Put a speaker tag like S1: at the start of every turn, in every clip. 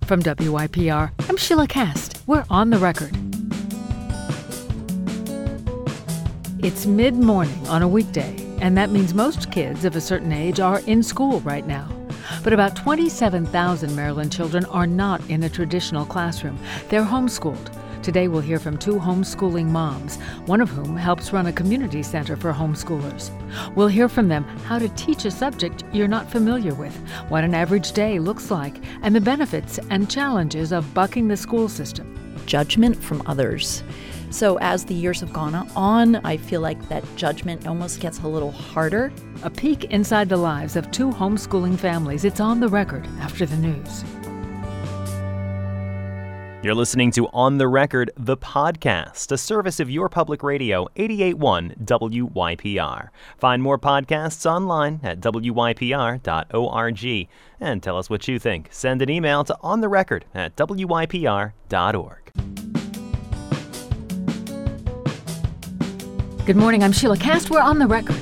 S1: From WYPR, I'm Sheila Cast. We're on the record. It's mid-morning on a weekday, and that means most kids of a certain age are in school right now. But about 27,000 Maryland children are not in a traditional classroom. They're homeschooled. Today we'll hear from two homeschooling moms, one of whom helps run a community center for homeschoolers. We'll hear from them how to teach a subject you're not familiar with, what an average day looks like, and the benefits and challenges of bucking the school system.
S2: Judgment from others. So as the years have gone on, I feel like that judgment almost gets a little harder.
S1: A peek inside the lives of two homeschooling families. It's on the record after the news.
S3: You're listening to On the Record, the podcast, a service of your public radio, 88.1 WYPR. Find more podcasts online at wypr.org. And tell us what you think. Send an email to ontherecord@wypr.org.
S1: Good morning, I'm Sheila Cast. We're on the record.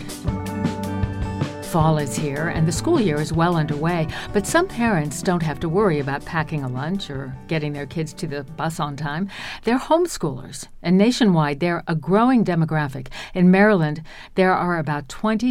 S1: Fall is here and the school year is well underway, but some parents don't have to worry about packing a lunch or getting their kids to the bus on time. They're homeschoolers, and nationwide they're a growing demographic. In Maryland, there are about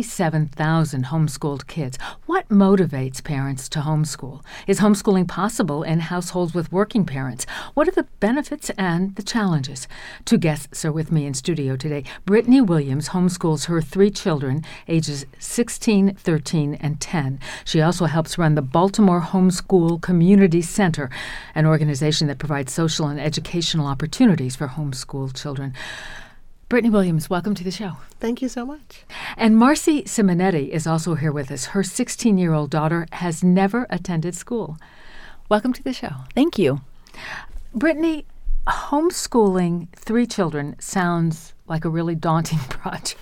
S1: 27,000 homeschooled kids. What motivates parents to homeschool? Is homeschooling possible in households with working parents? What are the benefits and the challenges? Two guests are with me in studio today. Brittany Williams homeschools her three children, ages 16, 13, and 10. She also helps run the Baltimore Homeschool Community Center, an organization that provides social and educational opportunities for homeschooled children. Brittany Williams, welcome to the show.
S4: Thank you so much.
S1: And Marcy Simonetti is also here with us. Her 16-year-old daughter has never attended school. Welcome to the show.
S2: Thank you.
S1: Brittany, homeschooling three children sounds like a really daunting project.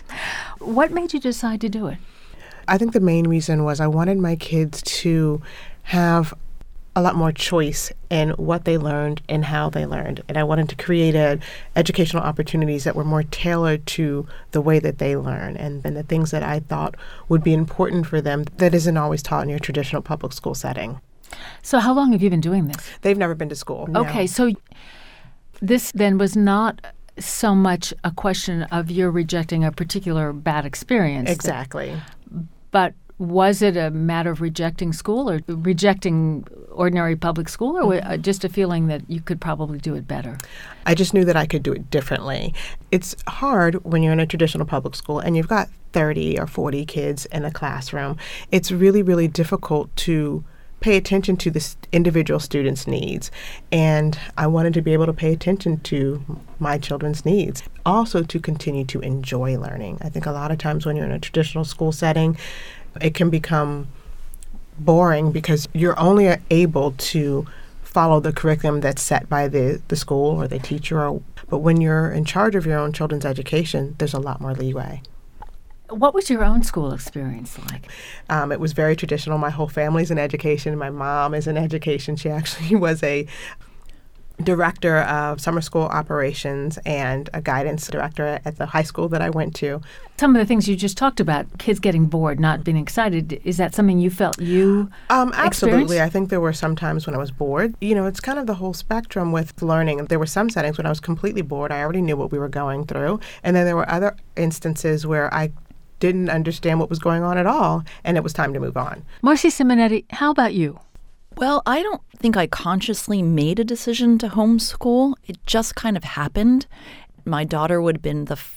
S1: What made you decide to do it?
S4: I think the main reason was I wanted my kids to have a lot more choice in what they learned and how they learned. And I wanted to create educational opportunities that were more tailored to the way that they learn and the things that I thought would be important for them that isn't always taught in your traditional public school setting.
S1: So how long have you been doing this?
S4: They've never been to school.
S1: Okay,
S4: no.
S1: So this then was not so much a question of you're rejecting a particular bad experience.
S4: Exactly.
S1: But was it a matter of rejecting school or rejecting ordinary public school or just a feeling that you could probably do it better?
S4: I just knew that I could do it differently. It's hard when you're in a traditional public school and you've got 30 or 40 kids in a classroom. It's really, really difficult to pay attention to the individual student's needs. And I wanted to be able to pay attention to my children's needs. Also to continue to enjoy learning. I think a lot of times when you're in a traditional school setting, it can become boring because you're only able to follow the curriculum that's set by the school or the teacher. But when you're in charge of your own children's education, there's a lot more leeway.
S1: What was your own school experience like?
S4: It was very traditional. My whole family's in education. My mom is in education. She actually was a director of summer school operations and a guidance director at the high school that I went to.
S1: Some of the things you just talked about, kids getting bored, not being excited, is that something you felt you
S4: Absolutely. I think there were some times when I was bored. You know, it's kind of the whole spectrum with learning. There were some settings when I was completely bored. I already knew what we were going through. And then there were other instances where I didn't understand what was going on at all, and it was time to move on.
S1: Marcy Simonetti, how about you?
S2: Well, I don't think I consciously made a decision to homeschool. It just kind of happened. My daughter would have been the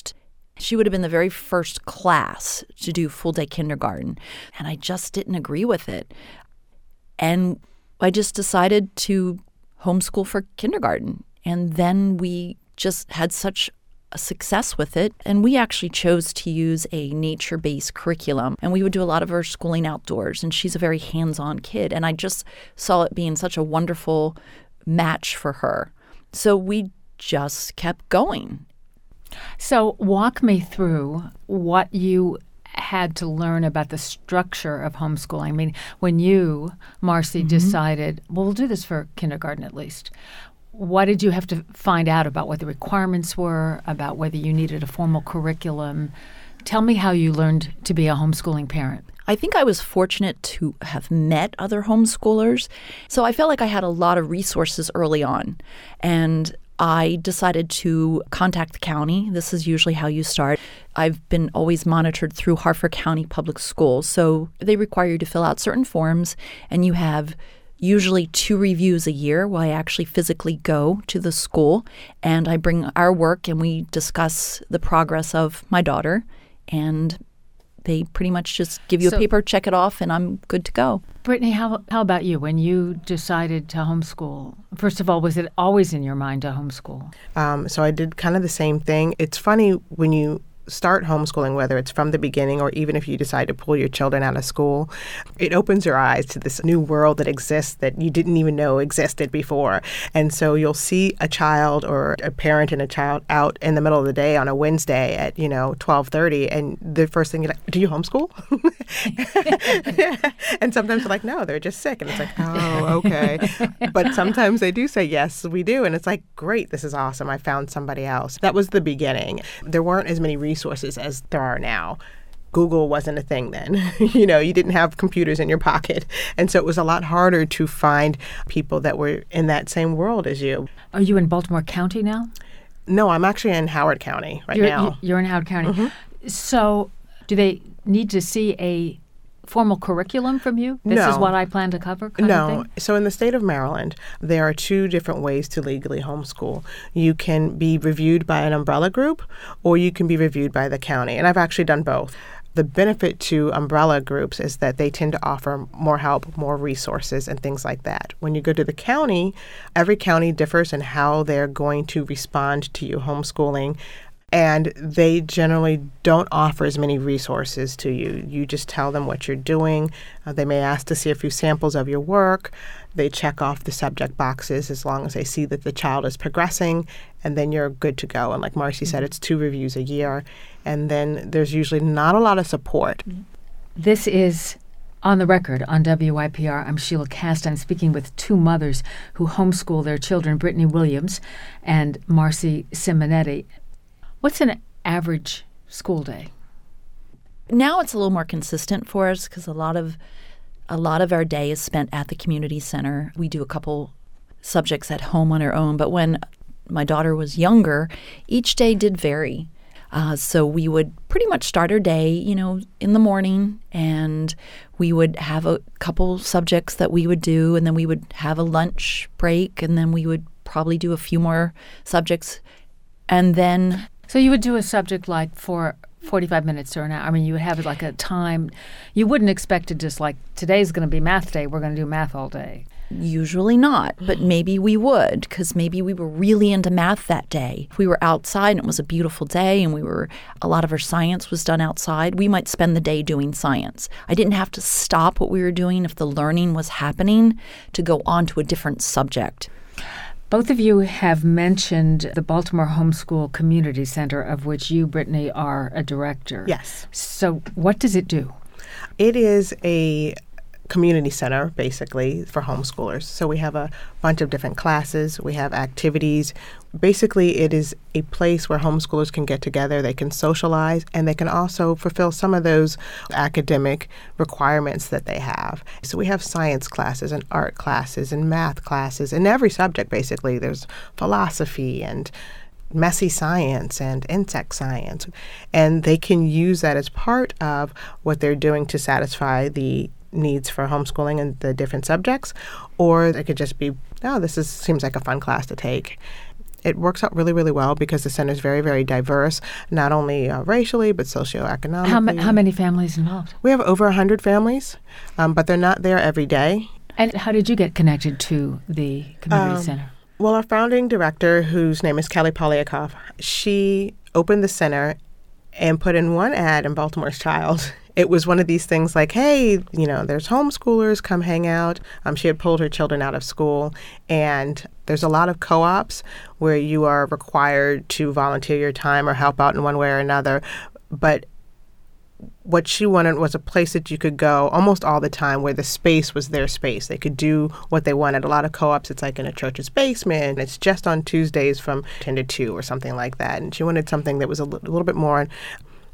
S2: very first class to do full-day kindergarten, and I just didn't agree with it. And I just decided to homeschool for kindergarten, and then we just had such a success with it. And we actually chose to use a nature-based curriculum. And we would do a lot of our schooling outdoors. And she's a very hands-on kid. And I just saw it being such a wonderful match for her. So we just kept going.
S1: So walk me through what you had to learn about the structure of homeschooling. I mean, when you, Marcy, decided, well, we'll do this for kindergarten at least, what did you have to find out about what the requirements were, about whether you needed a formal curriculum? Tell me how you learned to be a homeschooling parent.
S2: I think I was fortunate to have met other homeschoolers. So I felt like I had a lot of resources early on. And I decided to contact the county. This is usually how you start. I've been always monitored through Harford County Public Schools. So they require you to fill out certain forms, and you have usually 2 reviews a year where I actually physically go to the school, and I bring our work and we discuss the progress of my daughter, and they pretty much just give you a paper, check it off, and I'm good to go.
S1: Brittany, how about you? When you decided to homeschool, first of all, was it always in your mind to homeschool?
S4: So I did kind of the same thing. It's funny when you start homeschooling, whether it's from the beginning or even if you decide to pull your children out of school, it opens your eyes to this new world that exists that you didn't even know existed before. And so you'll see a child or a parent and a child out in the middle of the day on a Wednesday at, 12:30, and the first thing you're like, do you homeschool? And sometimes they're like, no, they're just sick. And it's like, oh, okay. But sometimes they do say, yes, we do. And it's like, great, this is awesome. I found somebody else. That was the beginning. There weren't as many resources as there are now. Google wasn't a thing then. You didn't have computers in your pocket. And so it was a lot harder to find people that were in that same world as you.
S1: Are you in Baltimore County now?
S4: No, I'm actually in Howard County now.
S1: You're in Howard County.
S4: Mm-hmm.
S1: So do they need to see a formal curriculum from you? This is what I plan to cover kind of thing?
S4: So in the state of Maryland, there are 2 different ways to legally homeschool. You can be reviewed by an umbrella group, or you can be reviewed by the county. And I've actually done both. The benefit to umbrella groups is that they tend to offer more help, more resources, and things like that. When you go to the county, every county differs in how they're going to respond to you homeschooling. And they generally don't offer as many resources to you. You just tell them what you're doing. They may ask to see a few samples of your work. They check off the subject boxes as long as they see that the child is progressing, and then you're good to go. And like Marcy said, it's 2 reviews a year. And then there's usually not a lot of support.
S1: This is On the Record on WYPR. I'm Sheila Cast. I'm speaking with 2 mothers who homeschool their children, Brittany Williams and Marcy Simonetti. What's an average school day?
S2: Now it's a little more consistent for us because a lot of our day is spent at the community center. We do a couple subjects at home on our own, but when my daughter was younger, each day did vary. So we would pretty much start our day, in the morning, and we would have a couple subjects that we would do, and then we would have a lunch break, and then we would probably do a few more subjects, and then...
S1: So you would do a subject like for 45 minutes or an hour. I mean, you would have it like a time. You wouldn't expect to just like, today's going to be math day, we're going to do math all day.
S2: Usually not, but maybe we would, because maybe we were really into math that day. If we were outside and it was a beautiful day and a lot of our science was done outside, we might spend the day doing science. I didn't have to stop what we were doing if the learning was happening to go on to a different subject.
S1: Both of you have mentioned the Baltimore Homeschool Community Center, of which you, Brittany, are a director.
S4: Yes.
S1: So what does it do?
S4: It is a community center, basically, for homeschoolers. So we have a bunch of different classes. We have activities. Basically, it is a place where homeschoolers can get together. They can socialize, and they can also fulfill some of those academic requirements that they have. So we have science classes and art classes and math classes. In every subject, basically, there's philosophy and messy science and insect science. And they can use that as part of what they're doing to satisfy the needs for homeschooling and the different subjects, or it could just be, seems like a fun class to take. It works out really, really well because the center is very, very diverse, not only racially, but socioeconomically.
S1: How many families involved?
S4: We have over 100 families, but they're not there every day.
S1: And how did you get connected to the community center?
S4: Well, our founding director, whose name is Kelly Polyakov, she opened the center and put in one ad in Baltimore's Child. It was one of these things like, hey, there's homeschoolers, come hang out. She had pulled her children out of school, and there's a lot of co-ops where you are required to volunteer your time or help out in one way or another. But what she wanted was a place that you could go almost all the time where the space was their space. They could do what they wanted. A lot of co-ops, it's like in a church's basement. It's just on Tuesdays from 10 to 2 or something like that. And she wanted something that was a little bit more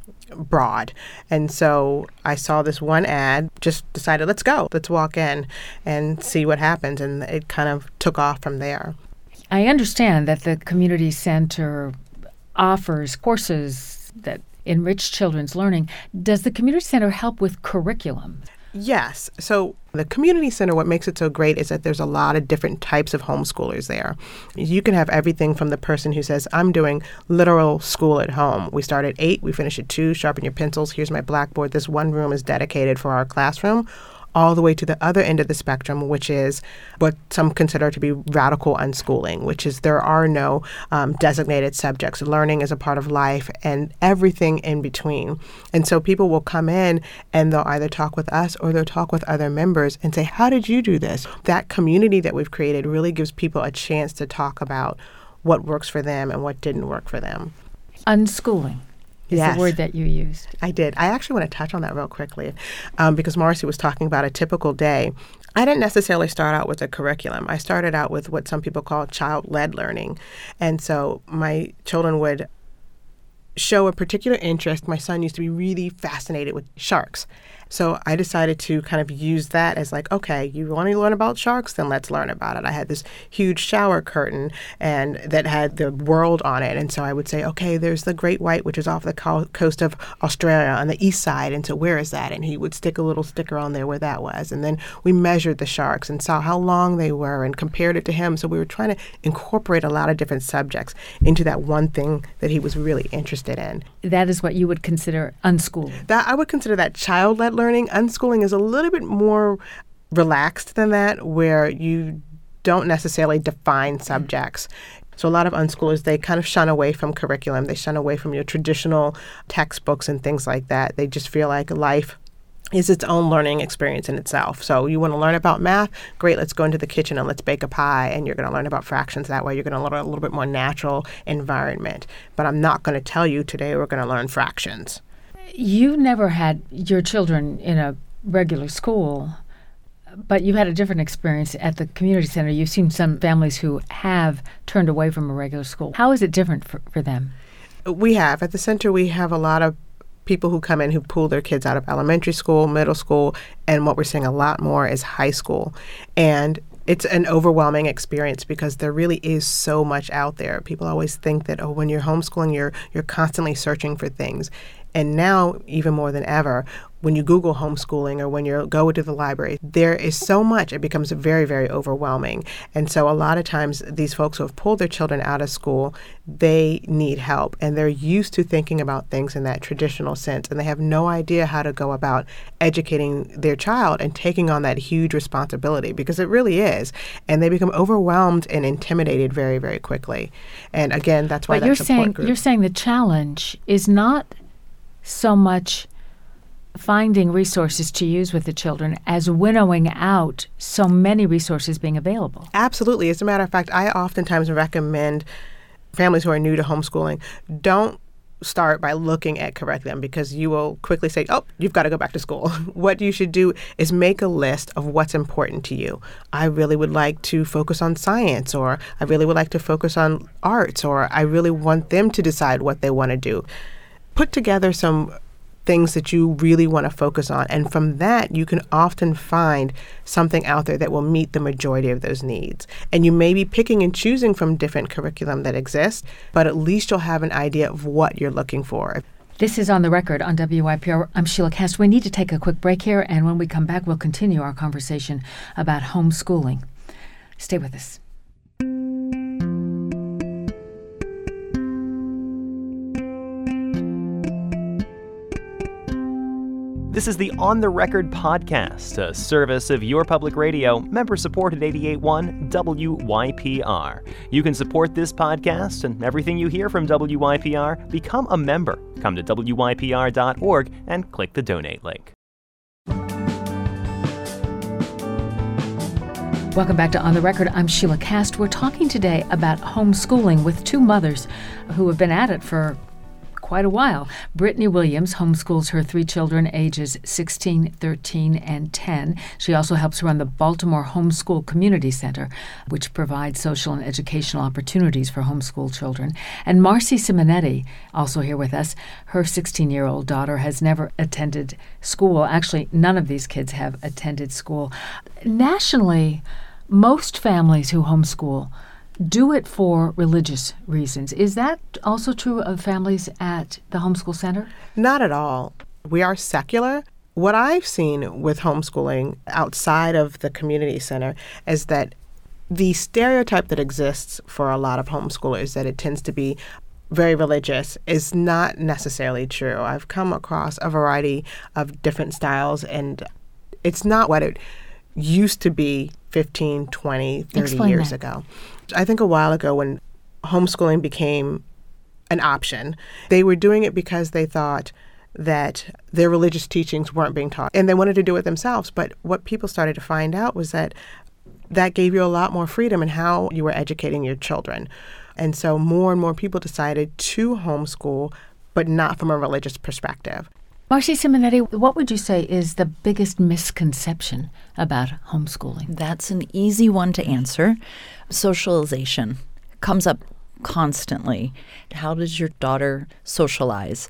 S4: broad. And so I saw this one ad, just decided, let's go, let's walk in and see what happens. And it kind of took off from there.
S1: I understand that the community center offers courses that enrich children's learning. Does the community center help with curriculum?
S4: Yes. So the community center, what makes it so great is that there's a lot of different types of homeschoolers there. You can have everything from the person who says, I'm doing literal school at home. We start at 8, we finish at 2, sharpen your pencils, here's my blackboard, this one room is dedicated for our classroom, all the way to the other end of the spectrum, which is what some consider to be radical unschooling, which is there are no designated subjects. Learning is a part of life and everything in between. And so people will come in and they'll either talk with us or they'll talk with other members and say, how did you do this? That community that we've created really gives people a chance to talk about what works for them and what didn't work for them.
S1: Unschooling is the word that you used.
S4: I did. I actually want to touch on that real quickly because Marcy was talking about a typical day. I didn't necessarily start out with a curriculum. I started out with what some people call child-led learning. And so my children would show a particular interest. My son used to be really fascinated with sharks. So I decided to kind of use that as like, okay, you want to learn about sharks? Then let's learn about it. I had this huge shower curtain and that had the world on it. And so I would say, okay, there's the great white, which is off the coast of Australia on the east side. And so where is that? And he would stick a little sticker on there where that was. And then we measured the sharks and saw how long they were and compared it to him. So we were trying to incorporate a lot of different subjects into that one thing that he was really interested in.
S1: That is what you would consider unschooling.
S4: That I would consider that child-led learning. Unschooling is a little bit more relaxed than that, where you don't necessarily define subjects. So a lot of unschoolers, they kind of shun away from curriculum. They shun away from your traditional textbooks and things like that. They just feel like life is its own learning experience in itself. So you want to learn about math? Great, let's go into the kitchen and let's bake a pie, and you're going to learn about fractions that way. You're going to learn a little bit more natural environment. But I'm not going to tell you today we're going to learn fractions.
S1: You never had your children in a regular school, but you had a different experience at the community center. You've seen some families who have turned away from a regular school. How is it different for them?
S4: We have. At the center, we have a lot of people who come in who pull their kids out of elementary school, middle school, and what we're seeing a lot more is high school. And it's an overwhelming experience because there really is so much out there. People always think that, oh, when you're homeschooling, you're constantly searching for things. And now, even more than ever, when you Google homeschooling or when you go to the library, there is so much, it becomes very, very overwhelming. And so a lot of times these folks who have pulled their children out of school, they need help. And they're used to thinking about things in that traditional sense. And they have no idea how to go about educating their child and taking on that huge responsibility, because it really is. And they become overwhelmed and intimidated very, very quickly. And again, that's why that support group.
S1: You're saying the challenge is not so much finding resources to use with the children as winnowing out so many resources being available.
S4: Absolutely. As a matter of fact, I oftentimes recommend families who are new to homeschooling, don't start by looking at curriculum, because you will quickly say, oh, you've got to go back to school. What you should do is make a list of what's important to you. I really would like to focus on science, or I really would like to focus on arts, or I really want them to decide what they want to do. Put together some things that you really want to focus on. And from that, you can often find something out there that will meet the majority of those needs. And you may be picking and choosing from different curriculum that exist, but at least you'll have an idea of what you're looking for.
S1: This is On the Record on WYPR. I'm Sheila Cast. We need to take a quick break here, and when we come back, we'll continue our conversation about homeschooling. Stay with us.
S3: This is the On the Record podcast, a service of your public radio, member-supported 88.1 WYPR. You can support this podcast and everything you hear from WYPR. Become a member. Come to WYPR.org and click the donate link.
S1: Welcome back to On the Record. I'm Sheila Cast. We're talking today about homeschooling with two mothers who have been at it for quite a while. Brittany Williams homeschools her 3 children ages 16, 13, and 10. She also helps run the Baltimore Homeschool Community Center, which provides social and educational opportunities for homeschool children. And Marcy Simonetti, also here with us, her 16-year-old daughter has never attended school. Actually, none of these kids have attended school. Nationally, most families who homeschool do it for religious reasons. Is that also true of families at the homeschool center?
S4: Not at all. We are secular. What I've seen with homeschooling outside of the community center is that the stereotype that exists for a lot of homeschoolers, that it tends to be very religious, is not necessarily true. I've come across a variety of different styles, and it's not what it used to be 15, 20, 30
S1: Explain
S4: years
S1: that.
S4: ago. I think a while ago when homeschooling became an option, they were doing it because they thought that their religious teachings weren't being taught, and they wanted to do it themselves. But what people started to find out was that gave you a lot more freedom in how you were educating your children. And so more and more people decided to homeschool, but not from a religious perspective.
S1: Marcy Simonetti, what would you say is the biggest misconception about homeschooling?
S2: That's an easy one to answer. Socialization comes up constantly. How does your daughter socialize?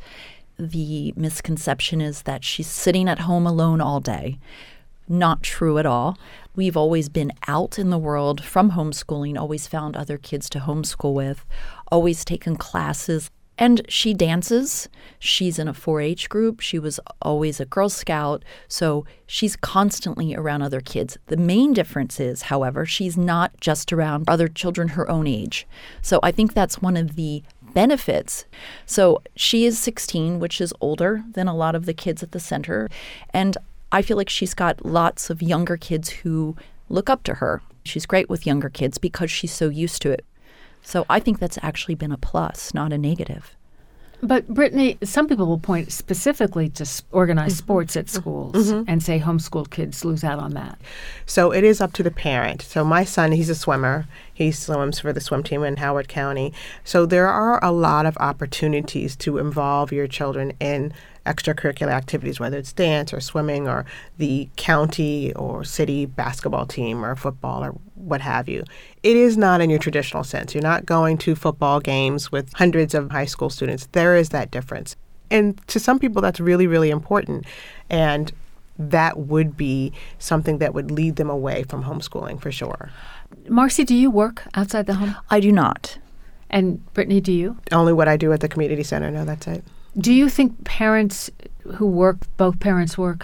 S2: The misconception is that she's sitting at home alone all day. Not true at all. We've always been out in the world from homeschooling, always found other kids to homeschool with, always taken classes. And she dances. She's in a 4-H group. She was always a Girl Scout. So she's constantly around other kids. The main difference is, however, she's not just around other children her own age. So I think that's one of the benefits. So she is 16, which is older than a lot of the kids at the center. And I feel like she's got lots of younger kids who look up to her. She's great with younger kids because she's so used to it. So I think that's actually been a plus, not a negative.
S1: But Brittany, some people will point specifically to organized sports at schools and say homeschooled kids lose out on that.
S4: So it is up to the parent. So my son, he's a swimmer. He swims for the swim team in Howard County. So there are a lot of opportunities to involve your children in extracurricular activities, whether it's dance or swimming or the county or city basketball team or football or what have you. It is not in your traditional sense. You're not going to football games with hundreds of high school students. There is that difference. And to some people, that's really, really important. And that would be something that would lead them away from homeschooling for sure.
S1: Marcy, do you work outside the home?
S2: I do not.
S1: And Brittany, do you?
S4: Only what I do at the community center. No, that's it.
S1: Do you think parents who work, both parents work,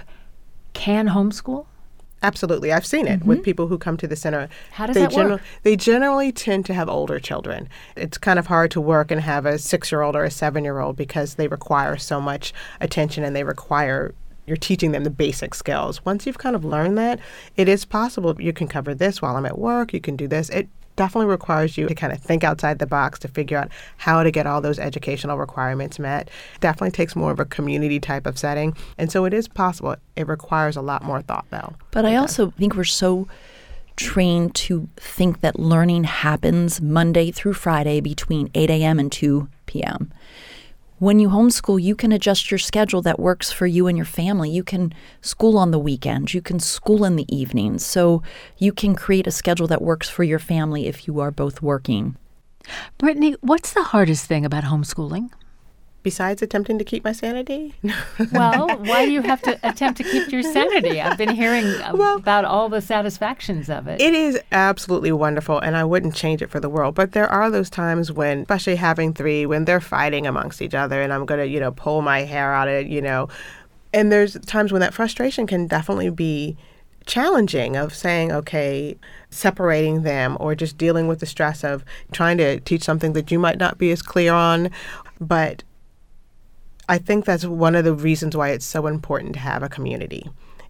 S1: can homeschool?
S4: Absolutely. I've seen it with people who come to the center.
S1: How does that work?
S4: They generally tend to have older children. It's kind of hard to work and have a 6-year-old or a 7-year-old because they require so much attention and you're teaching them the basic skills. Once you've kind of learned that, it is possible. You can cover this while I'm at work. You can do this. It definitely requires you to kind of think outside the box to figure out how to get all those educational requirements met. Definitely takes more of a community type of setting. And so it is possible. It requires a lot more thought, though.
S2: But I also think we're so trained to think that learning happens Monday through Friday between 8 a.m. and 2 p.m. When you homeschool, you can adjust your schedule that works for you and your family. You can school on the weekends. You can school in the evenings. So you can create a schedule that works for your family if you are both working.
S1: Brittany, what's the hardest thing about homeschooling?
S4: Besides attempting to keep my sanity?
S1: Well, why do you have to attempt to keep your sanity? I've been hearing about all the satisfactions of it.
S4: It is absolutely wonderful, and I wouldn't change it for the world. But there are those times when, especially having 3, when they're fighting amongst each other, and I'm going to, pull my hair out of it, And there's times when that frustration can definitely be challenging, of saying, okay, separating them or just dealing with the stress of trying to teach something that you might not be as clear on. But I think that's one of the reasons why it's so important to have a community.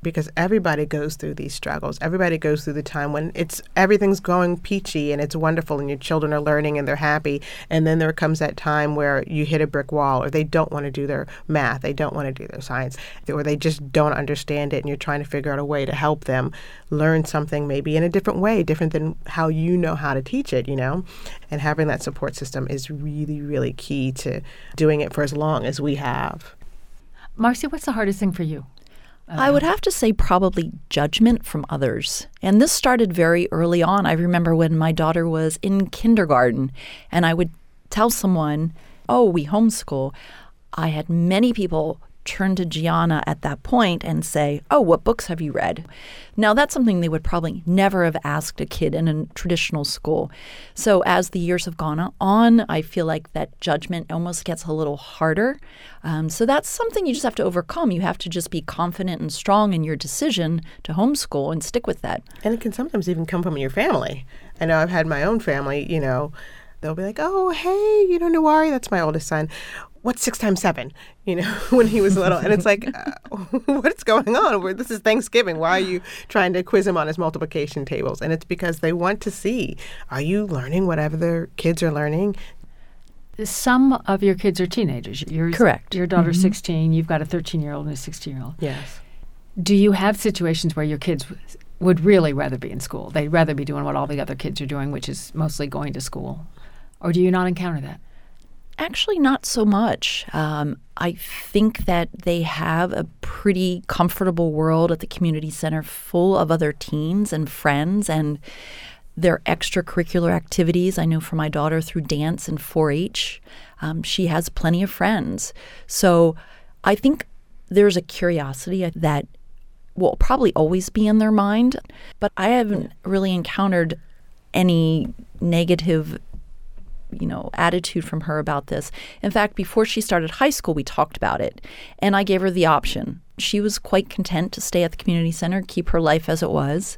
S4: because everybody goes through these struggles. Everybody goes through the time when everything's going peachy and it's wonderful and your children are learning and they're happy. And then there comes that time where you hit a brick wall, or they don't want to do their math, they don't want to do their science, or they just don't understand it, and you're trying to figure out a way to help them learn something maybe in a different way, different than how you know how to teach it, And having that support system is really, really key to doing it for as long as we have.
S1: Marcy, what's the hardest thing for you?
S2: I would have to say probably judgment from others. And this started very early on. I remember when my daughter was in kindergarten and I would tell someone, oh, we homeschool. I had many people turn to Gianna at that point and say, oh, what books have you read? Now, that's something they would probably never have asked a kid in a traditional school. So as the years have gone on, I feel like that judgment almost gets a little harder. So that's something you just have to overcome. You have to just be confident and strong in your decision to homeschool and stick with that.
S4: And it can sometimes even come from your family. I know I've had my own family, they'll be like, oh, hey, Nawari, that's my oldest son. What's 6 times 7? When he was little. And it's like, what's going on? This is Thanksgiving. Why are you trying to quiz him on his multiplication tables? And it's because they want to see, are you learning whatever their kids are learning?
S1: Some of your kids are teenagers.
S2: Correct.
S1: Your daughter's 16. You've got a 13-year-old and a 16-year-old.
S4: Yes.
S1: Do you have situations where your kids would really rather be in school? They'd rather be doing what all the other kids are doing, which is mostly going to school. Or do you not encounter that?
S2: Actually, not so much. I think that they have a pretty comfortable world at the community center full of other teens and friends and their extracurricular activities. I know for my daughter through dance and 4-H, she has plenty of friends. So I think there's a curiosity that will probably always be in their mind, but I haven't really encountered any negative attitude from her about this. In fact, before she started high school, we talked about it, and I gave her the option. She was quite content to stay at the community center, keep her life as it was,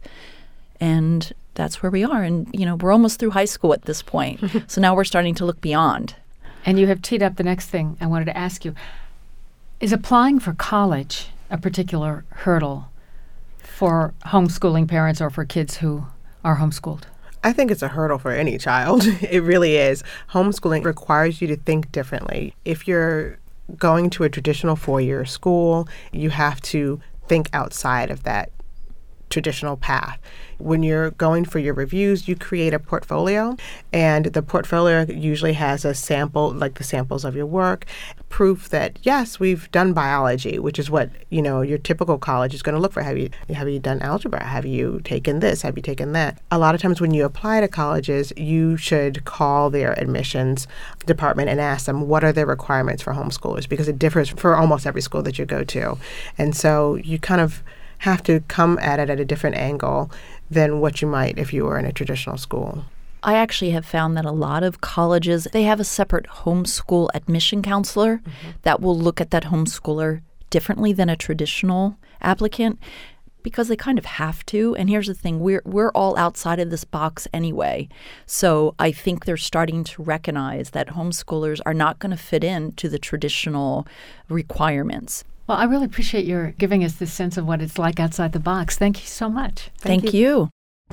S2: and that's where we are. And, we're almost through high school at this point, so now we're starting to look beyond.
S1: And you have teed up the next thing I wanted to ask you. Is applying for college a particular hurdle for homeschooling parents or for kids who are homeschooled?
S4: I think it's a hurdle for any child. It really is. Homeschooling requires you to think differently. If you're going to a traditional 4-year school, you have to think outside of that traditional path. When you're going for your reviews, you create a portfolio, and the portfolio usually has a sample, like the samples of your work, proof that, yes, we've done biology, which is what, your typical college is going to look for. Have you done algebra? Have you taken this? Have you taken that? A lot of times when you apply to colleges, you should call their admissions department and ask them, what are their requirements for homeschoolers? Because it differs for almost every school that you go to. And so you kind of have to come at it at a different angle than what you might if you were in a traditional school.
S2: I actually have found that a lot of colleges, they have a separate homeschool admission counselor that will look at that homeschooler differently than a traditional applicant because they kind of have to. And here's the thing, we're all outside of this box anyway. So I think they're starting to recognize that homeschoolers are not going to fit into the traditional requirements.
S1: Well, I really appreciate your giving us this sense of what it's like outside the box. Thank you so much.
S2: Thank you.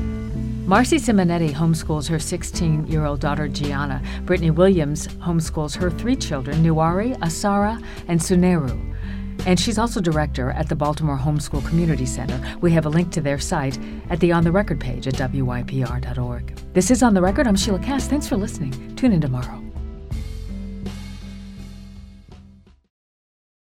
S1: Marcy Simonetti homeschools her 16-year-old daughter, Gianna. Brittany Williams homeschools her 3 children, Nuwari, Asara, and Suneru. And she's also director at the Baltimore Homeschool Community Center. We have a link to their site at the On the Record page at WYPR.org. This is On the Record. I'm Sheila Cass. Thanks for listening. Tune in tomorrow.